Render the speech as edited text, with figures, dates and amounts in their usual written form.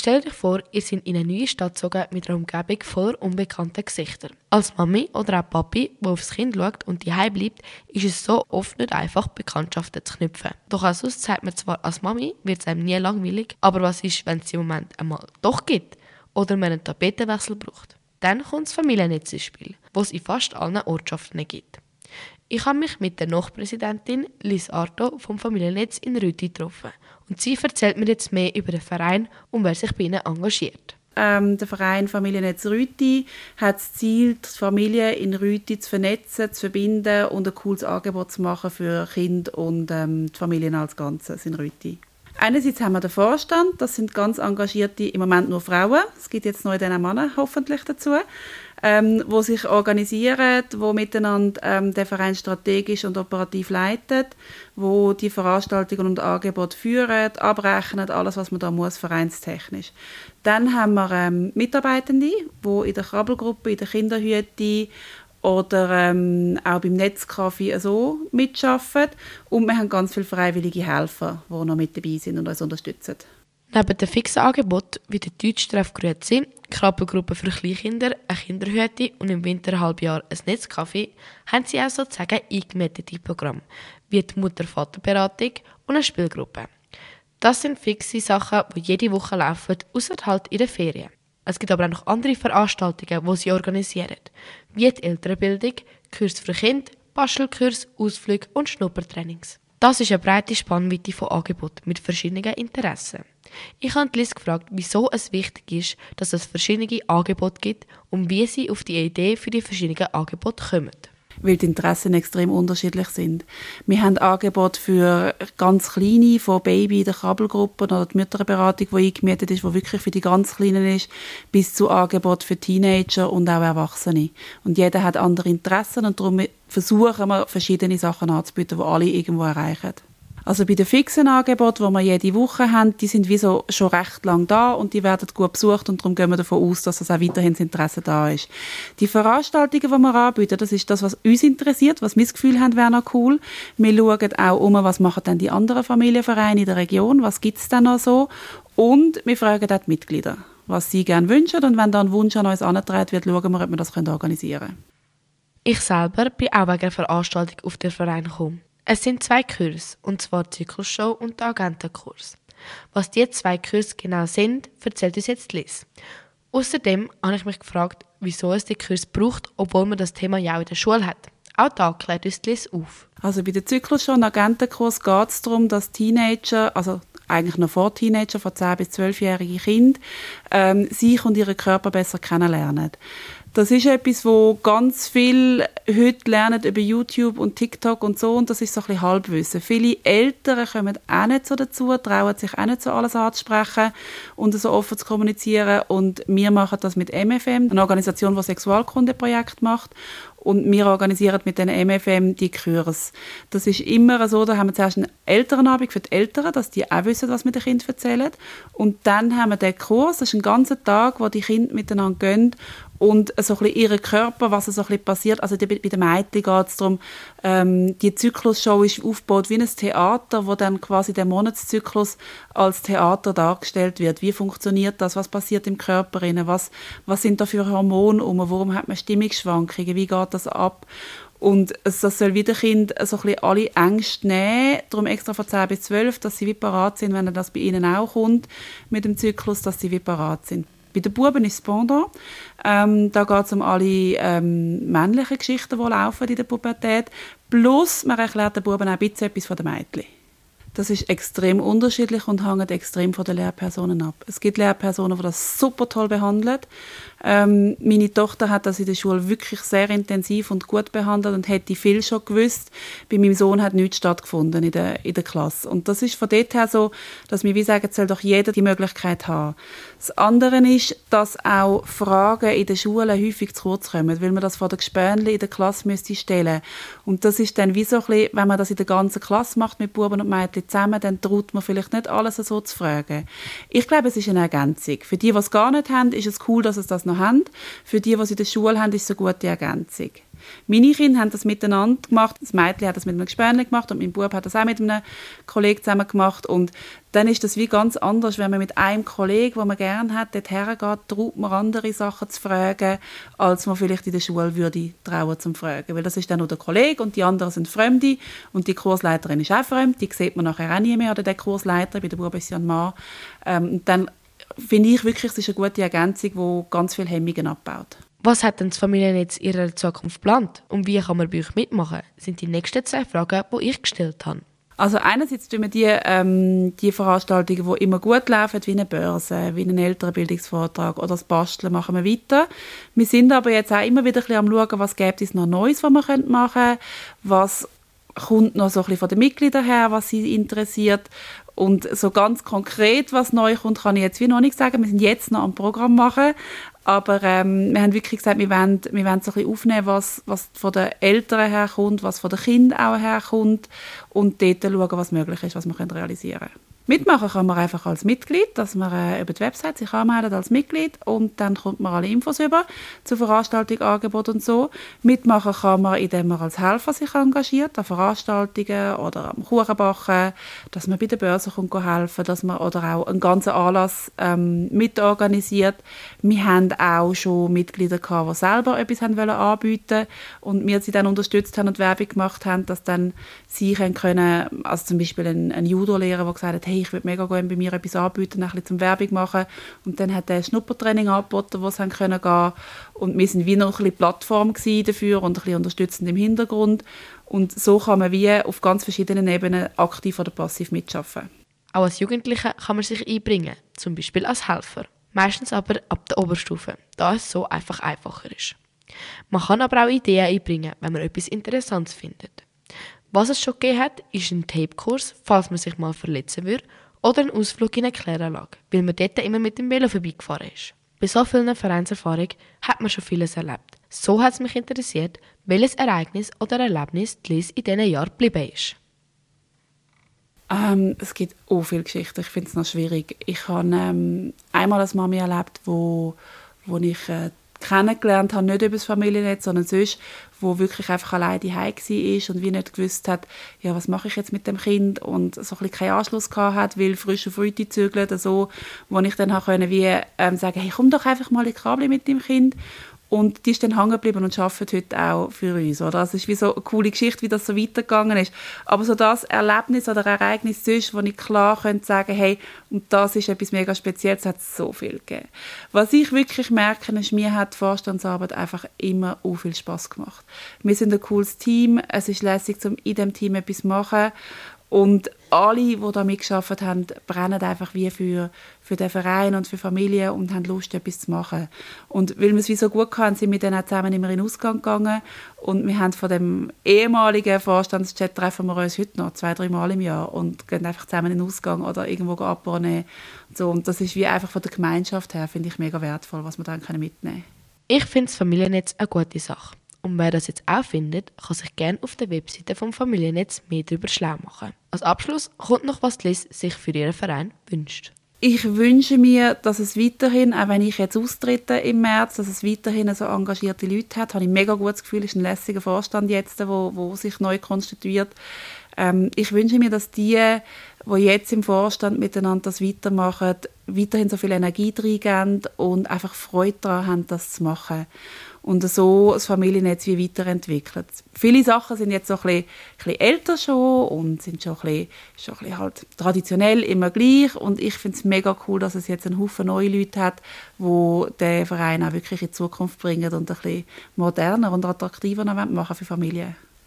Stellt euch vor, ihr seid in eine neue Stadt gezogen mit einer Umgebung voller unbekannter Gesichter. Als Mami oder auch Papi, der aufs Kind schaut und daheim bleibt, ist es so oft nicht einfach, Bekanntschaften zu knüpfen. Doch auch sonst sagt man zwar, als Mami wird es einem nie langweilig, aber was ist, wenn es im Moment einmal doch gibt oder man einen Tapetenwechsel braucht? Dann kommt das Familiennetz ins Spiel, das es in fast allen Ortschaften gibt. Ich habe mich mit der Nachpräsidentin Liz Arto vom Familiennetz in Rüti getroffen und sie erzählt mir jetzt mehr über den Verein und wer sich bei ihnen engagiert. Der Verein Familiennetz Rüti hat das Ziel, die Familien in Rüti zu vernetzen, zu verbinden und ein cooles Angebot zu machen für Kinder und die Familien als Ganzes in Rüti. Einerseits haben wir den Vorstand, das sind ganz engagierte, im Moment nur Frauen, es gibt jetzt noch in diesen Männer hoffentlich dazu, die sich organisieren, die miteinander den Verein strategisch und operativ leiten, die die Veranstaltungen und Angebote führen, abrechnen, alles, was man da muss, vereinstechnisch. Dann haben wir Mitarbeitende, die in der Krabbelgruppe, in der Kinderhütte oder auch beim Netzcafé so mitarbeiten. Und wir haben ganz viele freiwillige Helfer, die noch mit dabei sind und uns unterstützen. Neben den fixen Angeboten wie der Deutschtreff Grüezi, Krabbelgruppe für Kleinkinder, eine Kinderhütte und im Winterhalbjahr ein Netzcafé, haben sie auch sozusagen eingemeldete Programme, wie die Mutter-Vater-Beratung und eine Spielgruppe. Das sind fixe Sachen, die jede Woche laufen, ausser halt in den Ferien. Es gibt aber auch noch andere Veranstaltungen, die sie organisieren, wie die Elternbildung, Kurs für Kinder, Bastelkurs, Ausflüge und Schnuppertrainings. Das ist eine breite Spannweite von Angeboten mit verschiedenen Interessen. Ich habe Liz gefragt, wieso es wichtig ist, dass es verschiedene Angebote gibt und wie sie auf die Idee für die verschiedenen Angebote kommen. Weil die Interessen extrem unterschiedlich sind. Wir haben Angebote für ganz Kleine, von Baby in der Krabbelgruppe oder die Mütterberatung, die eingemietet ist, die wirklich für die ganz Kleinen ist, bis zu Angeboten für Teenager und auch Erwachsene. Und jeder hat andere Interessen und darum versuchen wir, verschiedene Sachen anzubieten, die alle irgendwo erreichen. Also bei den fixen Angeboten, die wir jede Woche haben, die sind wie so schon recht lang da und die werden gut besucht und darum gehen wir davon aus, dass das auch weiterhin das Interesse da ist. Die Veranstaltungen, die wir anbieten, das ist das, was uns interessiert, was wir das Gefühl haben, wäre noch cool. Wir schauen auch was machen denn die anderen Familienvereine in der Region, was gibt es denn noch so und wir fragen auch die Mitglieder, was sie gerne wünschen und wenn da ein Wunsch an uns herangetragen wird, schauen wir, ob wir das organisieren können. Ich selber bin auch wegen der Veranstaltung auf den Verein gekommen. Es sind 2 Kurse, und zwar die Zyklusshow und der Agentenkurs. Was die 2 Kurse genau sind, erzählt uns jetzt Liz. Außerdem habe ich mich gefragt, wieso es die Kurs braucht, obwohl man das Thema ja auch in der Schule hat. Auch da klärt uns Liz auf. Also bei der Zyklusshow und Agentenkurs geht es darum, dass Teenager, also eigentlich noch vor Teenager, von 10- bis 12-jährige Kinder, sich und ihren Körper besser kennenlernen. Das ist etwas, wo ganz viel heute lernen über YouTube und TikTok und so, und das ist so ein bisschen Halbwissen. Viele Eltern kommen auch nicht so dazu, trauen sich auch nicht so alles anzusprechen und so offen zu kommunizieren, und wir machen das mit MFM, eine Organisation, die Sexualkundeprojekte macht, und wir organisieren mit den MFM die Kurse. Das ist immer so, da haben wir zuerst einen Elternabend für die Eltern, dass die auch wissen, was wir den Kindern erzählen, und dann haben wir den Kurs, das ist ein ganzer Tag, wo die Kinder miteinander gehen und so ein bisschen ihren Körper, was so ein bisschen passiert. Also bei den Mädchen geht es darum, die Zyklusshow ist aufgebaut wie ein Theater, wo dann quasi der Monatszyklus als Theater dargestellt wird. Wie funktioniert das? Was passiert im Körper? Was sind da für Hormone? Warum hat man Stimmungsschwankungen? Wie geht das ab? Und das soll wieder Kind so ein bisschen alle Ängste nehmen, darum extra von 10 bis 12, dass sie wie parat sind, wenn das bei ihnen auch kommt mit dem Zyklus, dass sie wie parat sind. Bei den Buben ist es Pendant. Da geht es um alle männlichen Geschichten, die laufen in der Pubertät. Plus, man erklärt den Buben auch ein bisschen etwas von den Mädchen. Das ist extrem unterschiedlich und hängt extrem von den Lehrpersonen ab. Es gibt Lehrpersonen, die das super toll behandeln. Meine Tochter hat das in der Schule wirklich sehr intensiv und gut behandelt und hätte viel schon gewusst. Bei meinem Sohn hat nichts stattgefunden in der Klasse. Und das ist von dort her so, dass wir wie sagen, soll doch jeder die Möglichkeit haben. Das andere ist, dass auch Fragen in den Schulen häufig zu kurz kommen, weil man das vor den Gespönchen in der Klasse müsste stellen. Und das ist dann wie so ein bisschen, wenn man das in der ganzen Klasse macht, mit Buben und Mädchen zusammen, dann traut man vielleicht nicht alles so zu fragen. Ich glaube, es ist eine Ergänzung. Für die es gar nicht haben, ist es cool, dass es das noch haben. Für die es in der Schule haben, ist es eine gute Ergänzung. Meine Kinder haben das miteinander gemacht. Das Mädchen hat das mit einem Gespänli gemacht und mein Bub hat das auch mit einem Kollegen zusammen gemacht. Und dann ist das wie ganz anders, wenn man mit einem Kollegen, den man gerne hat, dorthin geht, traut man andere Sachen zu fragen, als man vielleicht in der Schule würde trauen zum Fragen. Weil das ist dann nur der Kollege und die anderen sind Fremde und die Kursleiterin ist auch fremd. Die sieht man nachher auch nie mehr, oder der Kursleiter, bei der Bub ist ja ein Mann. Dann finde ich wirklich, es ist eine gute Ergänzung, die ganz viele Hemmungen abbaut. Was hat denn das Familiennetz in ihrer Zukunft geplant und wie kann man bei euch mitmachen? Das sind die nächsten 2 Fragen, die ich gestellt habe. Also einerseits tun wir die Veranstaltungen, die immer gut laufen, wie eine Börse, wie einen Elternbildungsvortrag oder das Basteln, machen wir weiter. Wir sind aber jetzt auch immer wieder ein bisschen am Schauen, was gibt es noch Neues, was wir machen können, was kommt noch so ein bisschen von den Mitgliedern her, was sie interessiert. Und so ganz konkret, was neu kommt, kann ich jetzt wie noch nicht sagen. Wir sind jetzt noch am Programm machen. Aber wir haben wirklich gesagt, wir wollen so ein bisschen aufnehmen, was von den Eltern herkommt, was von den Kindern auch herkommt und dort schauen, was möglich ist, was wir realisieren können. Mitmachen kann man einfach als Mitglied, dass man über die Website sich anmeldet als Mitglied und dann kommt man alle Infos über zu Veranstaltungen, Angeboten und so. Mitmachen kann man, indem man als Helfer sich engagiert, an Veranstaltungen oder am Kuchenbacken, dass man bei der Börse kommt helfen, dass man oder auch einen ganzen Anlass mitorganisiert. Wir haben auch schon Mitglieder gehabt, die selber etwas anbieten wollten und wir sie dann unterstützt haben und Werbung gemacht haben, dass dann sie können, also zum Beispiel ein Judo-Lehrer, der gesagt hat, hey, ich würde mega gerne bei mir etwas anbieten, ein bisschen zum Werbung machen. Und dann hat er ein Schnuppertraining angeboten, wo sie gehen können. Und wir waren wie noch ein bisschen Plattform dafür und ein bisschen unterstützend im Hintergrund. Und so kann man wie auf ganz verschiedenen Ebenen aktiv oder passiv mitarbeiten. Auch als Jugendliche kann man sich einbringen, zum Beispiel als Helfer. Meistens aber ab der Oberstufe, da es so einfacher ist. Man kann aber auch Ideen einbringen, wenn man etwas Interessantes findet. Was es schon gegeben hat, ist ein Tape-Kurs, falls man sich mal verletzen würde, oder ein Ausflug in eine Kläranlage, weil man dort immer mit dem Velo vorbeigefahren ist. Bei so vielen Vereinserfahrungen hat man schon vieles erlebt. So hat es mich interessiert, welches Ereignis oder Erlebnis Liz in diesen Jahren geblieben ist. Es gibt auch viele Geschichten, ich finde es noch schwierig. Ich habe einmal eine Mami erlebt, wo ich kennengelernt habe, nicht über das Familiennetz, sondern sonst, wo wirklich einfach alleine zu Hause war und wie nicht gewusst hat, ja, was mache ich jetzt mit dem Kind und so ein bisschen keinen Anschluss gehabt hat, weil frisch auf Rüti zügeln oder so, wo ich dann sagen hey, komm doch einfach mal in die Kabel mit dem Kind. Und die ist dann hängen geblieben und arbeitet heute auch für uns. Oder? Also es ist wie so eine coole Geschichte, wie das so weitergegangen ist. Aber so das Erlebnis oder Ereignis sonst, wo ich klar könnte sagen, hey, und das ist etwas mega Spezielles, hat es so viel gegeben. Was ich wirklich merke, ist, mir hat die Vorstandsarbeit einfach immer auch viel Spass gemacht. Wir sind ein cooles Team, es ist lässig, um in diesem Team etwas zu machen. Und alle, die da mitgearbeitet haben, brennen einfach wie für den Verein und für Familie und haben Lust, etwas zu machen. Und weil wir es wie so gut hatten, sind wir dann auch zusammen immer in den Ausgang gegangen. Und wir haben von dem ehemaligen Vorstandschat treffen wir uns heute noch 2-3 Mal im Jahr und gehen einfach zusammen in den Ausgang oder irgendwo abnehmen. So, und das ist wie einfach von der Gemeinschaft her, finde ich, mega wertvoll, was wir dann mitnehmen können. Ich finde das Familiennetz eine gute Sache. Und wer das jetzt auch findet, kann sich gerne auf der Webseite vom Familiennetz mehr darüber schlau machen. Als Abschluss kommt noch, was Liz sich für ihren Verein wünscht. Ich wünsche mir, dass es weiterhin, auch wenn ich jetzt austrete im März, dass es weiterhin so engagierte Leute hat. Habe ich ein mega gutes Gefühl, es ist ein lässiger Vorstand jetzt, wo sich neu konstituiert. Ich wünsche mir, dass die jetzt im Vorstand miteinander das weitermachen, weiterhin so viel Energie reingeben und einfach Freude daran haben, das zu machen. Und so das Familiennetz wie weiterentwickelt. Viele Sachen sind jetzt so ein bisschen älter schon und sind schon ein bisschen halt traditionell immer gleich. Und ich finde es mega cool, dass es jetzt einen Haufen neue Leute hat, die den Verein auch wirklich in die Zukunft bringen und ein bisschen moderner und attraktiver machen für Familien.